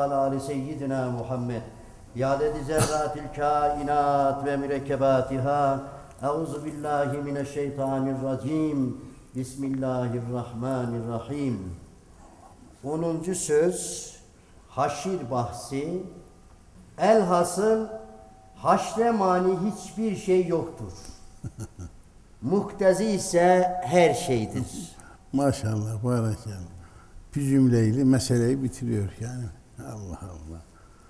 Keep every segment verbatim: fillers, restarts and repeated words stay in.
ala ali seyyidina Muhammed. Biadedi zerratil kainat ve mürekkebatiha. Euzu billahi mineşşeytanirracim. Bismillahirrahmanirrahim. onuncu söz haşir bahsi. Elhasıl haşre mani hiçbir şey yoktur. Muktezi ise her şeydir. Maşallah, barakallah. Bir cümleyle meseleyi bitiriyor yani. Allah Allah.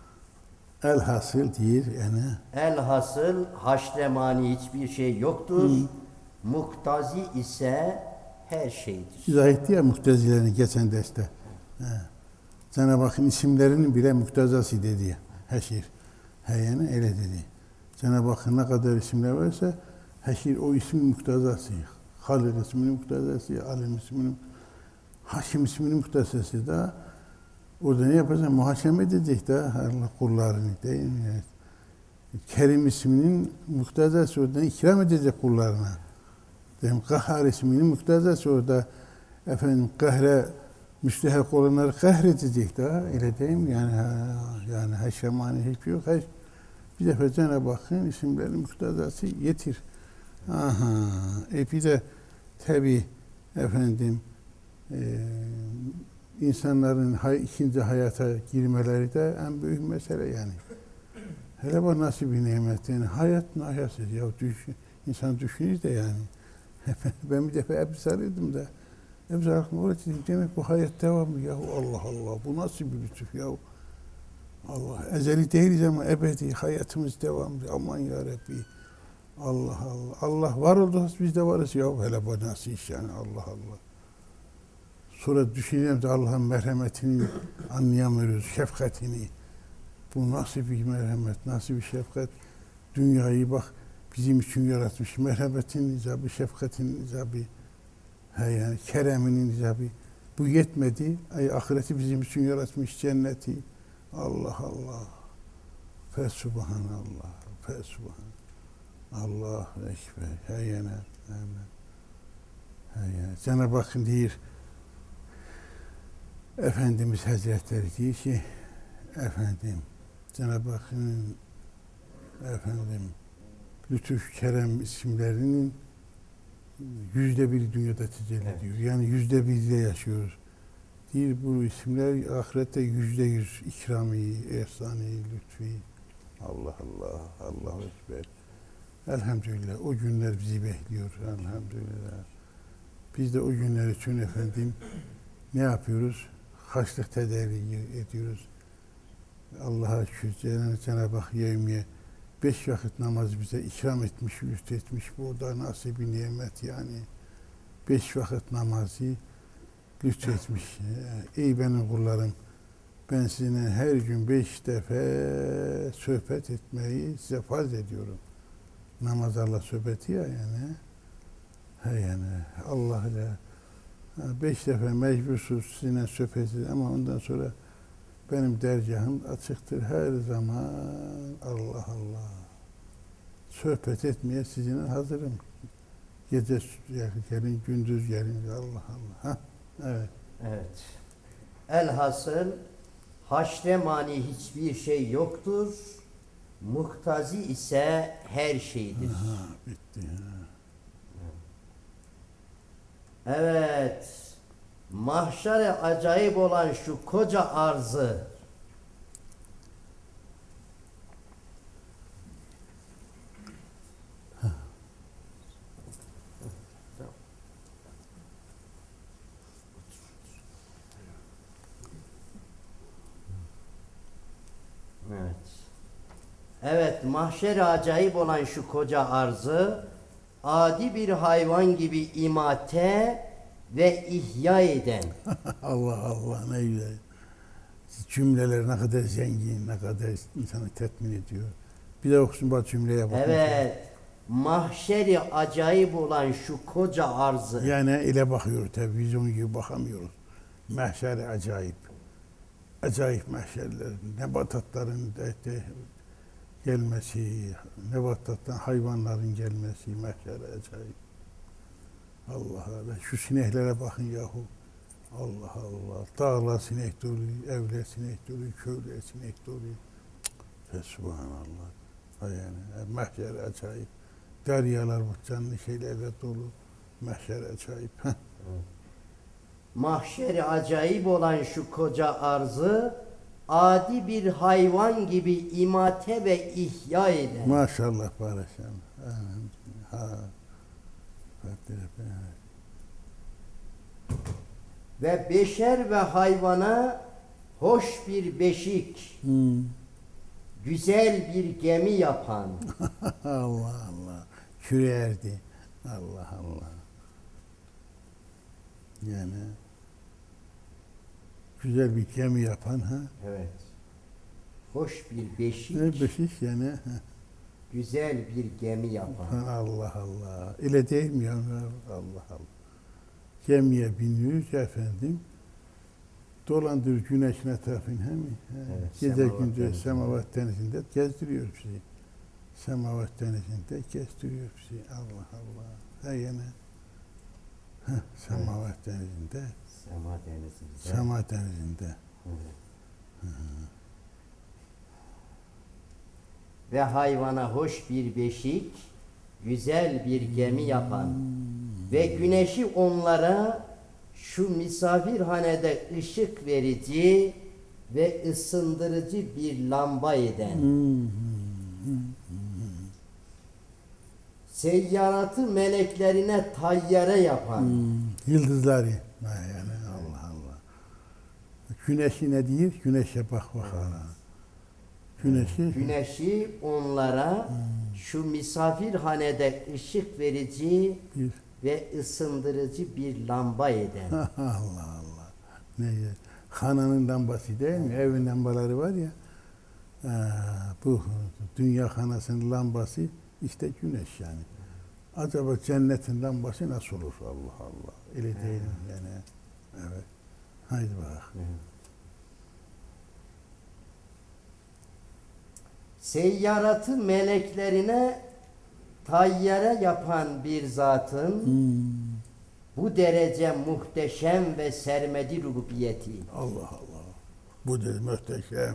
Elhasıl değil yani. Elhasıl haşre mani hiçbir şey yoktur. Hı. Muktazi ise her şeydir. İzah etti ya muktezilerini geçen derste. Cenab-ı Hakk'ın isimlerinin bile muktezası dedi ya. Heşir. He yani öyle dedi. Cenab-ı Hakk'ın ne kadar isimler varsa heşir o ismin muktezası. Halil isminin muktezası, Alim isminin, Haşim isminin muktezası da orada ne yapacak? Muhaşeme edecek de Allah kullarını değil mi? Yani. Kerim isminin muktezası oradan ikram edecek kullarına. Dedim, Kahhar isminin muktezası orada efendim kahre müstehak olanları kahredecek de öyle değil mi? Yani yani haşemani hiçbir yok. Haş, bir defa Cenab-ı Hakk'ın isimlerinin muktezası yetir. Aha. E bir de tabi efendim e, insanların hay, ikinci hayata girmeleri de en büyük mesele yani. Hele bu nasıl bir nimet yani. Hayat nahiyatsız ya. Düşün, insan düşünür de yani. Ben bir defa ebzarıydım da ebzar aklıma oraya dedim. Demek bu hayat devamlı ya. Allah Allah. Bu nasıl bir lütuf ya. Allah. Ezeli değiliz ama ebedi hayatımız devamlı. Aman ya Rabbi. Allah Allah. Allah var olduğumuz biz de varız ya. Hele bu nasıl iş yani. Allah Allah. Sonra düşünüyorum da Allah'ın merhametini anlayamıyoruz. Şefkatini. Bu nasıl bir merhamet, nasıl bir şefkat. Dünyayı bak bizim için yaratmış. Merhametin icabı, şefkatin icabı. He yani kereminin icabı. Bu yetmedi. Ay, ahireti bizim için yaratmış cenneti. Allah Allah. Fesubhanallah. Fesubhanallah. Allah ekber. He yani. He yani. Cenab-ı Hakk'ın diyor Efendimiz Hazretleri diyor ki efendim Cenab-ı Hakk'ın efendim lütuf, kerem isimlerinin yüzde biri dünyada tecelli ediyor. Evet. Yani yüzde birde yaşıyoruz. Diyor bu isimler ahirette yüzde yüz ikrami, ehsani, lütfi. Allah Allah, Allahu Ekber. Elhamdülillah o günler bizi bekliyor. Elhamdülillah. Biz de o günler için efendim ne yapıyoruz? Haçlık tedavi ediyoruz. Allah'a şükür Cenab-ı Hak yevmiye beş vakit namaz bize ikram etmiş, lütfetmiş. Bu da nasıl bir nimet yani. Beş vakit namazı lütfetmiş. Ey benim kullarım, ben sizinle her gün beş defa sohbet etmeyi size farz ediyorum. Namaz Allah sohbeti ya yani. He yani Allah ile beş defa mecbursuz sizinle sohbet edin ama ondan sonra benim dergahım açıktır her zaman. Allah Allah. Sohbet etmeye sizinle hazırım. Gece gelin, gündüz gelin. Allah Allah. Ha? Evet. Evet. Elhasıl haşre mani hiçbir şey yoktur. Muktazi ise her şeydir. Aha, bitti. Ha. Evet. Mahşere acayip olan şu koca arzı Evet. Evet, mahşere acayip olan şu koca arzı adi bir hayvan gibi imate ve ihya eden. Allah Allah ne güzel. Cümleler ne kadar zengin, ne kadar insanı tatmin ediyor. Bir de okusun bak cümleye bakın. Evet. Mahşeri acayip olan şu koca arzı. Yani ile bakıyor televizyon gibi bakamıyoruz. Mahşeri acayip. Acayip mahşerler. Nebatatların de, de gelmesi, nebatattan hayvanların gelmesi mahşeri acayip. Allah Allah. Şu sineklere bakın yahu. Allah Allah. Dağlar sinek dolu, evler sinek dolu, köyler sinek dolu. Fesubhanallah. Yani mahşer acayip. Deryalar bu canlı şeylerle dolu. Mahşer acayip. Mahşeri acayip olan şu koca arzı adi bir hayvan gibi imate ve ihya eder. Maşallah barışan. Ha. Ve beşer ve hayvana hoş bir beşik, Hmm. güzel bir gemi yapan. Allah Allah. Kürerdi. Allah Allah. Yani güzel bir gemi yapan ha. Evet. Hoş bir beşik, Ne beşik yani. güzel bir gemi yapan. Allah Allah. Öyle değil mi ya? Allah Allah. Gemiye biniyoruz efendim. Dolandır güneşin etrafını hem Evet, gece Semavat gündüz denizinde. Semavat denizinde gezdiriyor bizi. Semavat denizinde gezdiriyor bizi. Allah Allah. Ha yine. Heh, Semavat denizinde. Sema denizinde. Sema denizinde. Evet. Ve hayvana hoş bir beşik, güzel bir gemi yapan ve güneşi onlara şu misafirhanede ışık verici ve ısındırıcı bir lamba eden, seyyaratı meleklerine tayyare yapan, Hmm, yıldızları. Ha yani Allah Allah. Güneşi ne diyor? Güneşe bak bakalım. Güneşi. güneşi onlara şu misafirhanede ışık verici Bir. ve ısındırıcı bir lamba eden. Allah Allah. Ne ya? Hananın lambası değil mi? Evin lambaları var ya. Ee, bu dünya hanasının lambası işte güneş yani. Acaba cennetin lambası nasıl olur? Allah Allah. Öyle değil mi yani? Evet. Haydi bak. Seyyaratı meleklerine tayyare yapan bir zatın Hmm. bu derece muhteşem ve sermedi rububiyeti. Allah Allah. Bu da muhteşem.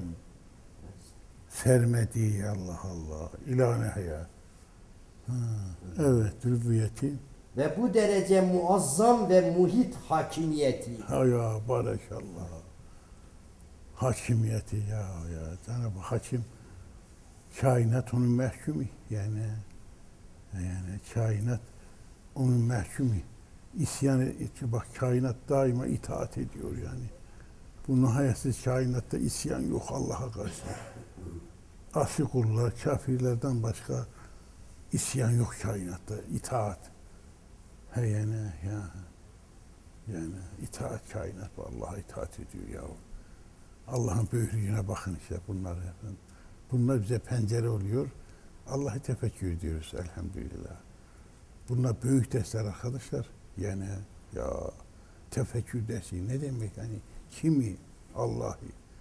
Sermedi Allah Allah. İlahe ya. Ha, evet, rübiyeti. Ve bu derece muazzam ve muhit hakimiyeti. Ha ya barakallah. Hakimiyeti ya ya. Cenab-ı Hakim kainat onun mahkumu yani. Yani kainat onun mahkumu. İsyan etti. Bak kainat daima itaat ediyor yani. Bu nihayetsiz kainatta isyan yok Allah'a karşı. Asi kullar, kafirlerden başka isyan yok kainatta. İtaat. He yani ya. Yani itaat kainat Allah'a itaat ediyor ya. Allah'ın büyüklüğüne bakın işte bunlar efendim. Bunlar bize pencere oluyor. Allah'ı tefekkür ediyoruz elhamdülillah. Bunlar büyük dersler arkadaşlar. Yani ya tefekkür dersi ne demek hani kimi Allah'ı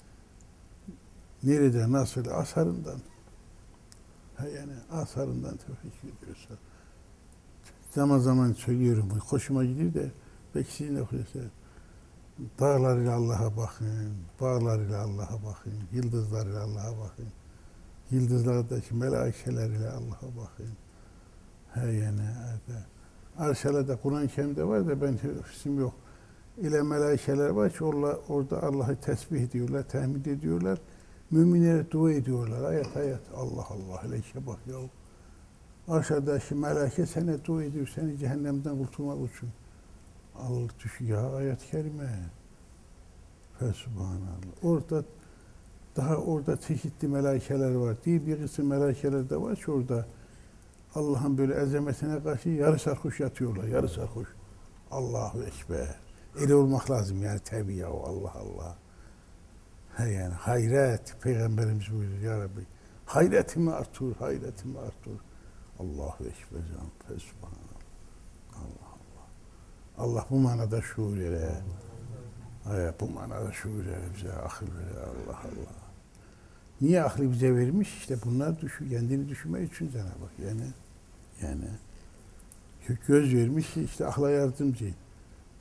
nerede nasıl asarından ha yani asarından tefekkür ediyoruz. Zaman zaman söylüyorum bu hoşuma gidiyor da belki sizin de hoşunuza. Dağlarıyla Allah'a bakın, bağlarıyla Allah'a bakın, yıldızlarıyla Allah'a bakın. Yıldızlardaki melaikelerle Allah'a bakın. He yani evet. Arşalada Kur'an-ı Kerim'de var da ben isim yok. İle melaikeler var ki orada, orada Allah'ı tesbih ediyorlar, tahmid ediyorlar. Müminlere dua ediyorlar. Ayet ayet. Allah Allah. Hele işe bak ya. Aşağıdaki melaike sana dua ediyor. Seni cehennemden kurtulmak için. Allah düşüyor ya ayet-i kerime. Fesubhanallah. Orada daha orada çeşitli melaikeler var. Değil bir kısım melaikeler de var ki orada Allah'ın böyle azametine karşı yarı sarhoş yatıyorlar. Yarı sarhoş. Allahu Ekber. Öyle olmak lazım yani tabii ya Allah Allah. He yani hayret. Peygamberimiz buyuruyor ya Rabbi. Hayretimi artır, hayretimi artır. Allahu Ekber canım. Fesubhanallah. Allah Allah. Allah bu manada şuur vere. Evet, bu manada şuur vere bize, akıl vere. Allah Allah. Niye aklı bize vermiş? İşte bunlar düşün, kendini düşünmek için Cenab-ı Hak. Yani, yani göz vermiş işte akla yardımcı.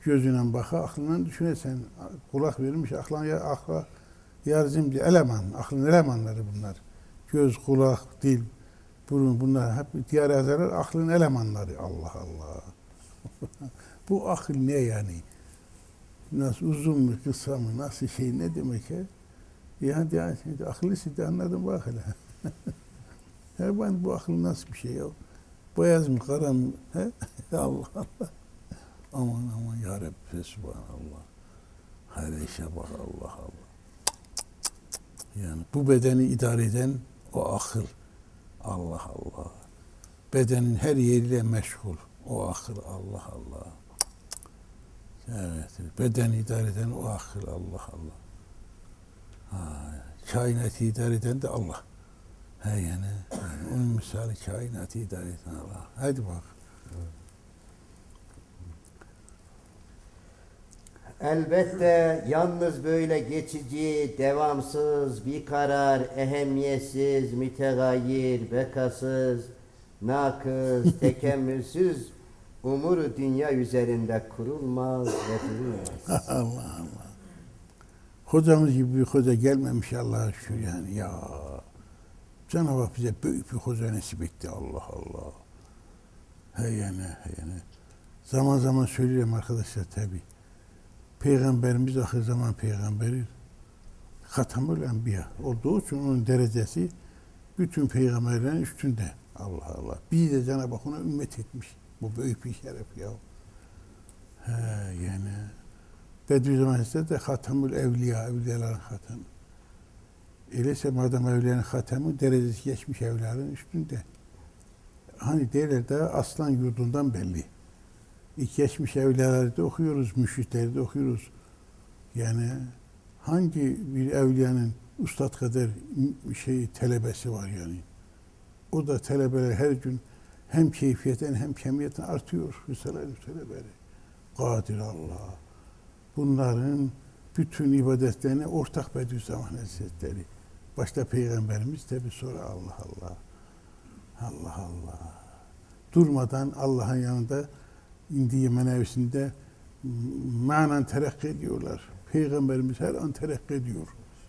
Gözüyle baka, aklından düşünesen, kulak vermiş, aklan ya akla yardımcı eleman, aklın elemanları bunlar. Göz, kulak, dil, burun, bunlar hep diğer azalar aklın elemanları. Allah Allah. Bu akıl ne yani? Nasıl uzun mu, kısa mı, nasıl şey, ne demek ya? Ya de, de akıllısı da anladım bak hele. He, ben bu akıl nasıl bir şey ya? Beyaz mı, kara mı? He? Allah Allah. Aman aman ya Rabbi, subhanallah. Her işe bak, Allah Allah. Yani bu bedeni idare eden o akıl. Allah Allah. Bedenin her yeriyle meşgul. O akıl, Allah Allah. Evet, bedeni idare eden o akıl, Allah Allah. Ha, kainatı idare eden de Allah. He yani, yani onun misali kainatı idare eden Allah. Hadi bak. Elbette yalnız böyle geçici, devamsız, bir karar, ehemmiyetsiz, mütegayir, bekasız, nakız, tekemmülsüz umuru dünya üzerinde kurulmaz ve durulmaz. Allah Allah. Hocamız gibi bir hoca gelmemiş Allah'a şükür yani ya. Cenab-ı Hak bize büyük bir hoca nasip etti, Allah Allah. He yani, he yani. Zaman zaman söylüyorum arkadaşlar tabi. Peygamberimiz ahir zaman peygamberi. Hatamül Enbiya olduğu için onun derecesi bütün peygamberlerin üstünde. Allah Allah. Biz de Cenab-ı Hak ona ümmet etmiş. Bu büyük bir şeref ya. He yani. Bediüzzaman Hazretleri de Hatamül Evliya, evliyaların hatamı. Öyleyse madem evliyanın hatamı, derecesi geçmiş evliyaların üstünde. Hani derler de aslan yurdundan belli. İlk geçmiş evliyaları da okuyoruz, müşrikleri de okuyoruz. Yani hangi bir evliyanın ustad kadar şey talebesi var yani. O da talebeler her gün hem keyfiyetten hem kemiyetten artıyor. Hüselerin talebeleri. Kadir Allah. Bunların bütün ibadetlerine ortak Bediüzzaman Hazretleri. Başta Peygamberimiz tabi, sonra Allah Allah. Allah Allah. Durmadan Allah'ın yanında indiği menevisinde manen terakki ediyorlar. Peygamberimiz her an terakki ediyor.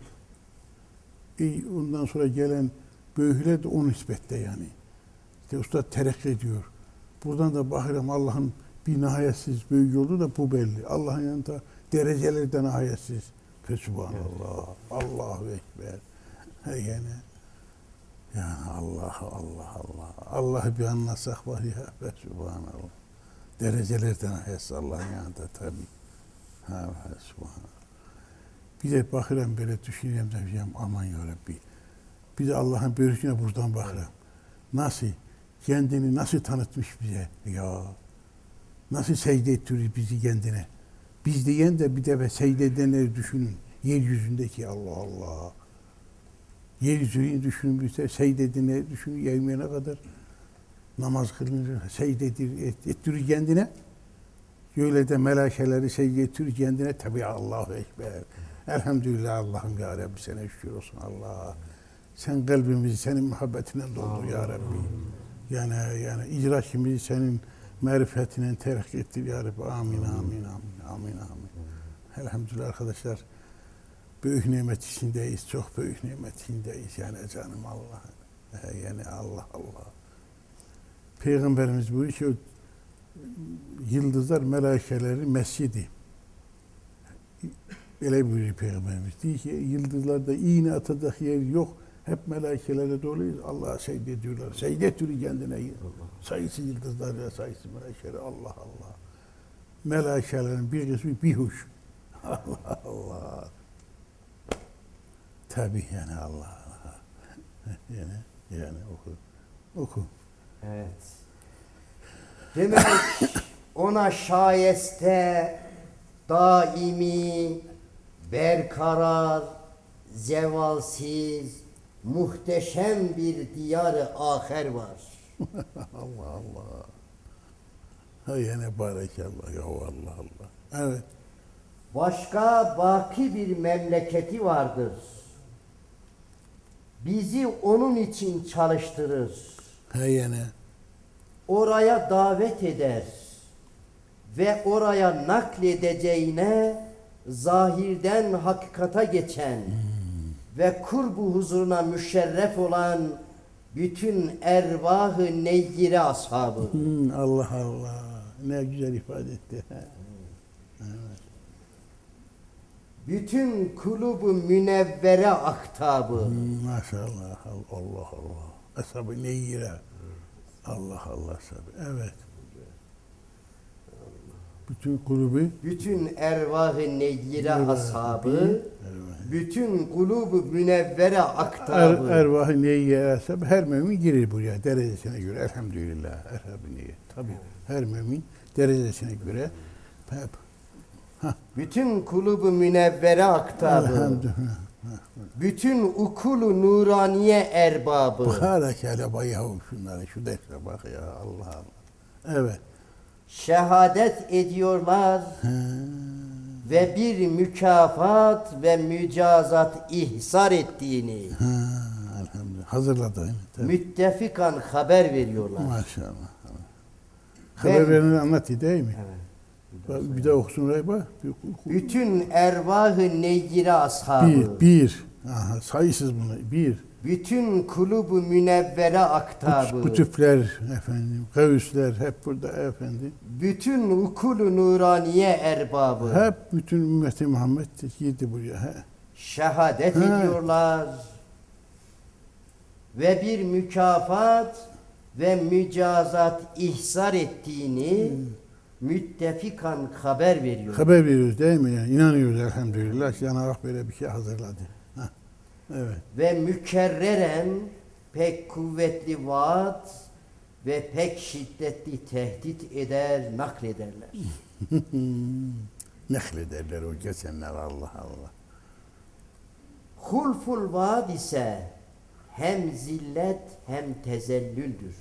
E, ondan sonra gelen büyükler de o nispette yani. İşte usta terakki ediyor. Buradan da bakıyorum Allah'ın bir nihayetsiz büyük yolu da bu belli. Allah'ın yanında dereceleri de nihayetsiz. Fesubhanallah. Allahu Ekber. Yani yani Allah Allah Allah. Allah'ı bir anlasak var ya, Fesubhanallah. Derecelerden nihayetsiz Allah'ın yanında tabi. Ha, Fesubhanallah. Bir de bakıyorum böyle düşünüyorum da diyeceğim aman ya Rabbi. Bir de Allah'ın buyruğuna buradan bakıyorum. Nasıl? Kendini nasıl tanıtmış bize? Ya nasıl secde ettiriyor bizi kendine? Biz diyen de bir de secde edenleri düşünün. Yeryüzündeki Allah Allah. Yeryüzünü düşünün, bir de secde edenleri düşünün. Yemeğine kadar namaz kılınır, secde ettiriyor kendine. Öyle de melaikeleri secde ettiriyor kendine. Tabi Allahu Ekber. Elhamdülillah Allah'ım ya Rabbi, sana şükür olsun Allah. Sen kalbimizi senin muhabbetinden doldur ya Rabbi. Yani yani icraatimizi senin marifetine terakki ettir ya Rabbi. Amin, amin, amin, amin, amin. Elhamdülillah arkadaşlar. Büyük nimet içindeyiz, çok büyük nimet içindeyiz. Yani canım Allah. Yani Allah Allah. Peygamberimiz buyuruyor ki yıldızlar melaikeleri mescidi. Öyle buyuruyor Peygamberimiz. Diyor ki yıldızlarda iğne atacak yer yok. Hep melaikelerle doluyuz. Allah'a secde ediyorlar. Secde ediyor kendine. Sayısı yıldızlar, sayısı melaikeler. Allah Allah. Melaikelerin bir kısmı bihuş. Allah Allah. Tabii yani Allah Allah. Yani, yani oku. Oku. Evet. Demek ona şayeste, daimi, berkarar, zevalsiz, muhteşem bir diyar-ı aher var. Allah Allah. Ha yine barekallah ya Allah Allah. Evet. Başka baki bir memleketi vardır. Bizi onun için çalıştırır. Ha yine. Oraya davet eder. ve oraya nakledeceğine zahirden hakikata geçen ve kurbu huzuruna müşerref olan bütün ervah-ı neyyire ashabı. Hmm, Allah Allah. Ne güzel ifade etti. Evet. Bütün kulubu münevvere aktabı. Hmm, maşallah. Allah Allah. Ashab-ı neyyire. Allah Allah ashab. Evet. Bütün kulübü, Bütün ervah-ı neyyire ashabı, evet. bütün kulubu münevvere Er, aktabı. ervah-ı neyyire ashab. Her mümin girir buraya derecesine göre. Elhamdülillah. Ashab-ı neyye. Tabii. Her mümin derecesine göre hep. Bütün kulubu münevvere aktabı. Elhamdülillah. Bütün ukulu nuraniye erbabı. Bıkarak hele bayağı şunları, şu derse bak ya Allah Allah. Evet. Şehadet ediyorlar Ha. ve bir mükafat ve mücazat ihsar ettiğini Ha, elhamdülillah. Hazırladı. Tabii. müttefikan haber veriyorlar. Maşallah. Haber vereni anlatıyor değil mi? Evet. Bak, bir de okusun oraya bak. Bütün ervah-ı neyyire ashabı. Bir, bir. Aha, sayısız bunlar. Bir. Bütün kulubu münevvere aktabı. Kutuplar efendim, kavüsler hep burada efendim. Bütün ukulu nuraniye erbabı. Hep bütün ümmeti Muhammed girdi buraya. He. Şehadet Ha. ediyorlar ve bir mükafat ve mücazat ihsar ettiğini müttefikan haber veriyor. Haber veriyoruz değil mi? Yani inanıyoruz elhamdülillah. Cenab-ı Hak böyle bir şey hazırladı. Heh. Evet. Ve mükerreren pek kuvvetli vaat ve pek şiddetli tehdit eder, naklederler. Nehlederler o geçenler Allah Allah. Hulful vaad ise hem zillet hem tezellüldür.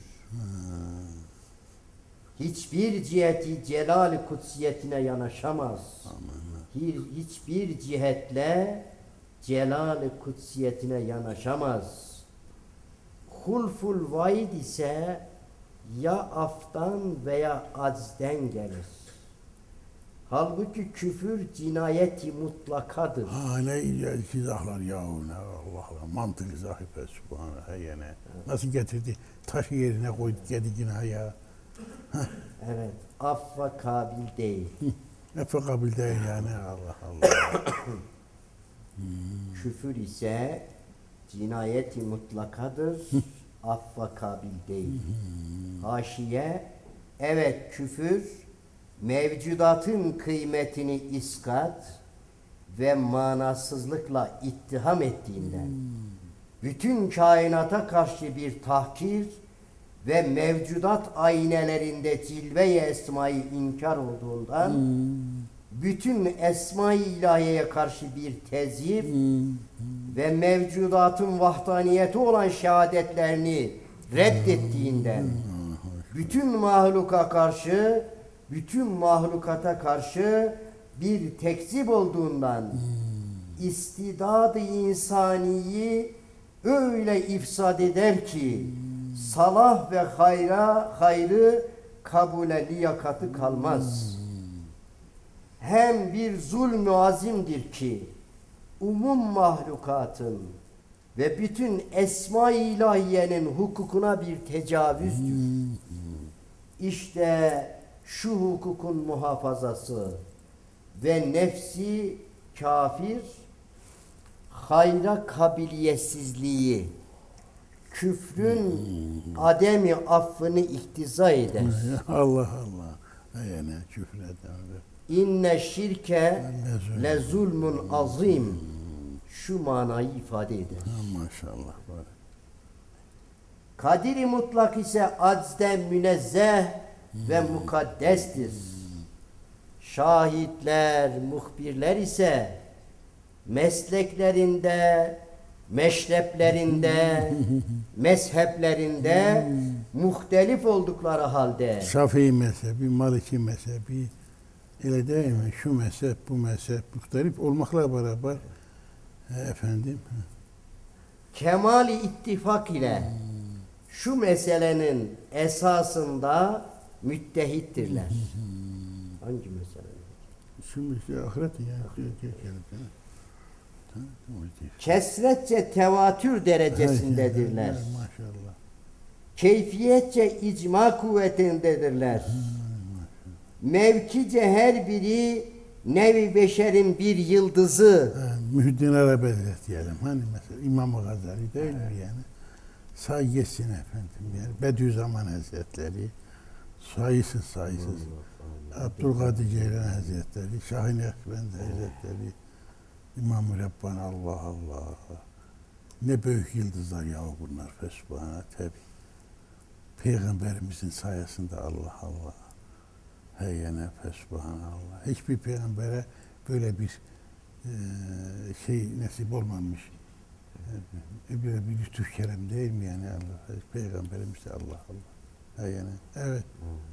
Hiçbir ciheti celal-i kutsiyetine yanaşamaz. Hi- Hiçbir cihetle celal-i kutsiyetine yanaşamaz. Hulful vaid ise ya aftan veya aczden gelir. Halbuki küfür cinayeti mutlakadır. Ha ne güzel izahlar yahu ne Allah Allah. Mantık izahı be subhanallah yine. Nasıl getirdi? Taşı yerine koydu gedigine ya. Evet, affa kabil değil. Efe kabil değil yani Allah Allah. Küfür ise cinayeti mutlakadır, affa kabil değil. Haşiye, evet küfür, mevcudatın kıymetini iskat ve manasızlıkla ittiham ettiğinden, bütün kainata karşı bir tahkir ve mevcudat aynelerinde cilve-i esmayı inkar olduğundan, bütün esma-i ilahiyeye karşı bir tezyif ve mevcudatın vahdaniyeti olan şehadetlerini reddettiğinden, bütün mahluka karşı, bütün mahlukata karşı bir tekzip olduğundan, istidad-ı insaniyi öyle ifsad eder ki, salah ve hayra, hayrı kabule liyakatı kalmaz. Hem bir zulmü azimdir ki, umum mahlukatın ve bütün esma-i ilahiyenin hukukuna bir tecavüzdür. İşte şu hukukun muhafazası ve nefsi kafir, hayra kabiliyetsizliği, küfrün ademi affını iktiza eder. Allah Allah. Yani küfür eden. İnne şirke le zulmun azim. Şu manayı ifade eder. Ha, maşallah. Var. Kadir-i mutlak ise aczden münezzeh ve mukaddestir. Şahitler, muhbirler ise mesleklerinde, meşreplerinde, mezheplerinde muhtelif oldukları halde Şafii mezhebi, Maliki mezhebi, öyle değil mi? Şu mezhep, bu mezhep, muhtelif olmakla beraber e, efendim. kemal-i ittifak ile şu meselenin esasında müttehittirler. Hangi mesele? Şimdi işte ahiretin yani. Gelip, Kesretçe tevatür derecesindedirler. Evet, maşallah. Keyfiyetçe icma kuvvetindedirler. Mevkice her biri nevi beşerin bir yıldızı. Ee, Mühyiddin Arabi diyelim. Hani mesela İmam-ı Gazali değil mi yani? Say geçsin efendim yani. Bediüzzaman Hazretleri, sayısız sayısız. Abdülkadir Ceylan Hazretleri, Şahin Ekbendi Hazretleri, İmam-ı Rabbani, Allah Allah. Ne büyük yıldızlar ya bunlar. Fesbahane tabi. Peygamberimizin sayesinde Allah Allah. Heyyene fesbahane Allah. Hiçbir peygambere böyle bir e, şey nasip olmamış. E, böyle bir lütuf kerem değil mi yani Allah? Peygamberimiz de Allah Allah. Heyyene. Evet.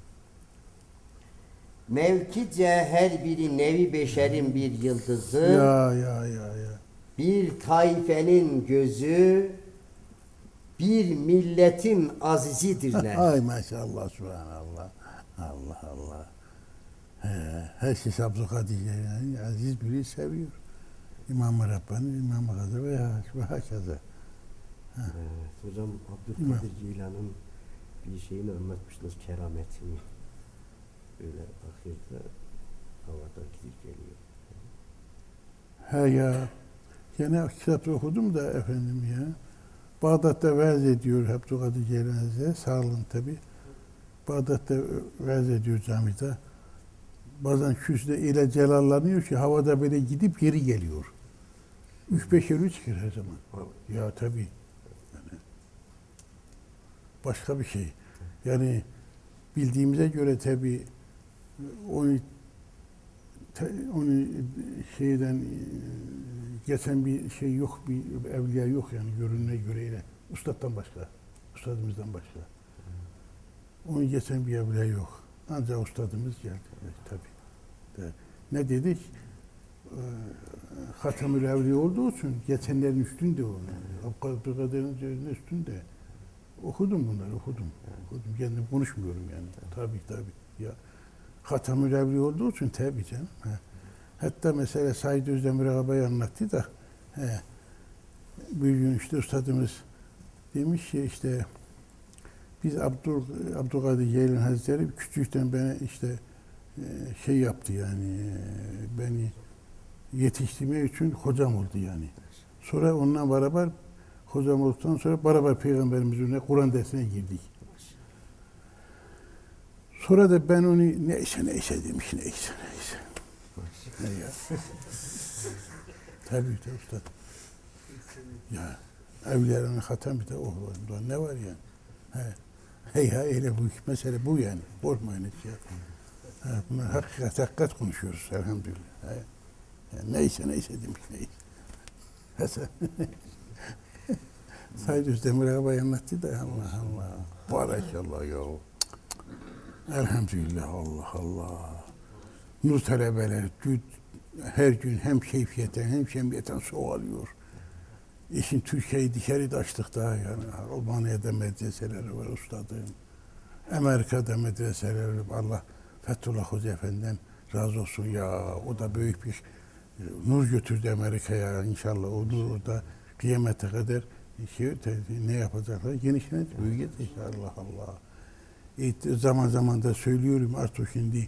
Mevkice her biri nevi beşerin bir yıldızı. Ya ya ya ya. Bir taifenin gözü, bir milletin azizidirler. Ay maşallah, subhanallah. Allah Allah. He, her şey Abdülkadir yani aziz biri seviyor. İmam-ı Rabbani, İmam-ı Gazali ve hakeza. Evet, hocam Abdülkadir Ceylan'ın bir şeyini anlatmıştınız, kerametini. Böyle ahirde havada gidip geliyor. He ya. Yine kitapta okudum da efendim ya. Bağdat'ta vaaz ediyor Abdülkadir Ceylan Hazretleri. Sağlığın tabi. Bağdat'ta vaaz ediyor camide. Bazen küsde ile celallanıyor ki havada böyle gidip geri geliyor. Üç beş yıl çıkıyor her zaman. Evet. Ya tabi. Yani başka bir şey. Yani bildiğimize göre tabi onu onu şeyden geçen bir şey yok, bir evliya yok yani görünene göre. Ustad'dan başka, ustadımızdan başka. Onu geçen bir evliya yok. Ancak ustadımız geldi. Evet, tabii. De. Ne dedik? Ee, Hatem-ül Evliya olduğu için geçenlerin üstünde o. Abdülkadir'in üstünde. Okudum bunları, okudum. okudum. Kendim konuşmuyorum yani. Tabii tabii. Ya Hatem-ül Evliya olduğu için tabii canım. He. Hatta mesela Said Özdemir Ağabey anlattı da he, bir gün işte ustadımız demiş ki işte biz Abdül, Abdülkadir Ceylan Hazretleri küçükten beni işte şey yaptı yani beni yetiştirmek için hocam oldu yani. Sonra onunla beraber hocam olduktan sonra beraber Peygamberimizin önüne Kur'an dersine girdik. Sonra da ben onu neyse neyse demiş neyse neyse. Ne ya? Tabii de usta. Ya evlilerin hatem bir de o ne var yani? He. Hey ya öyle bu mesele bu yani. Korkmayın hiç ya. Ha, bunlar hakikat hakikat konuşuyoruz elhamdülillah. He. Yani neyse neyse demiş neyse. Hasan. Said Özdemir Ağabey anlattı da Allah Allah. Barakallah ya. Elhamdülillah Allah Allah. Nur talebeleri her gün hem keyfiyetten hem şembiyetten su alıyor. İşin Türkiye'yi dışarıda açtık daha yani. Almanya'da medreseleri var ustadım. Amerika'da medreseleri var. Allah Fethullah Hoca Efendi'den razı olsun ya. O da büyük bir nur götürdü Amerika'ya inşallah. O nur orada kıyamete kadar şey, ne yapacaklar? Genişlet, büyüyecek Allah Allah. E, zaman zaman da söylüyorum artık şimdi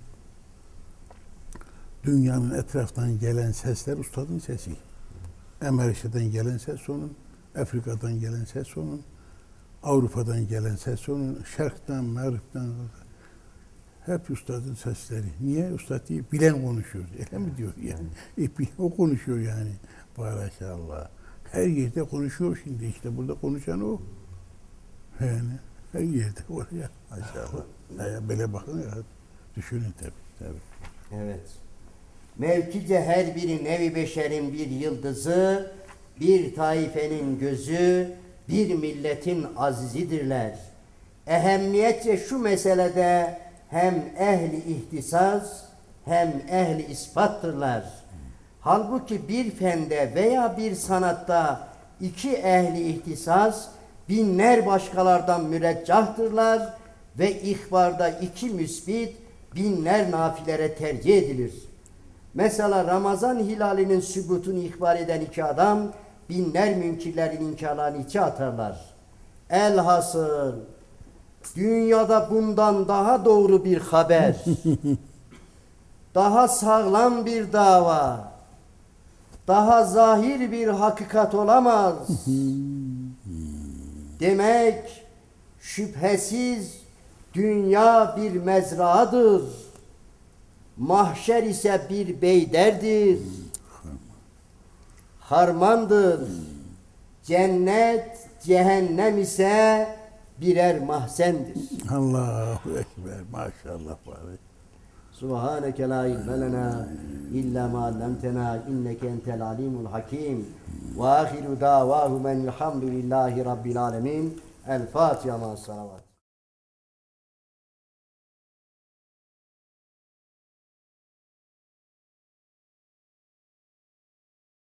dünyanın etraftan gelen sesler ustadın sesi. Amerika'dan gelen ses onun, Afrika'dan gelen ses onun, Avrupa'dan gelen ses onun, Şark'tan, Mağrip'ten hep ustadın sesleri. Niye? Ustad değil, bilen konuşuyor. Öyle mi diyor yani? E, o konuşuyor yani. Barakallah. Her yerde konuşuyor şimdi. İşte burada konuşan o. Yani her yerde oraya. Maşallah. Ya böyle bakın ya. Düşünün tabii. tabii. Evet. Mevkice her biri nevi beşerin bir yıldızı, bir taifenin gözü, bir milletin azizidirler. Ehemmiyetçe şu meselede hem ehli ihtisas hem ehli ispattırlar. Halbuki bir fende veya bir sanatta iki ehli ihtisas binler başkalardan müreccahtırlar ve ihbarda iki müsbit binler nafilere tercih edilir. Mesela Ramazan hilalinin sübutunu ihbar eden iki adam binler münkirlerin inkarlarını içe atarlar. Elhasıl dünyada bundan daha doğru bir haber, daha sağlam bir dava, daha zahir bir hakikat olamaz. Demek şüphesiz dünya bir mezraadır. Mahşer ise bir beyderdir. Harmandır. Cennet, cehennem ise birer mahzendir. Allahu Ekber. Maşallah bari. Subhaneke la ilme lena illa ma allamtena inneke entel alimul hakim. Ve ahiru davahu men elhamdülillahi rabbil alemin. El Fatiha ma salavat.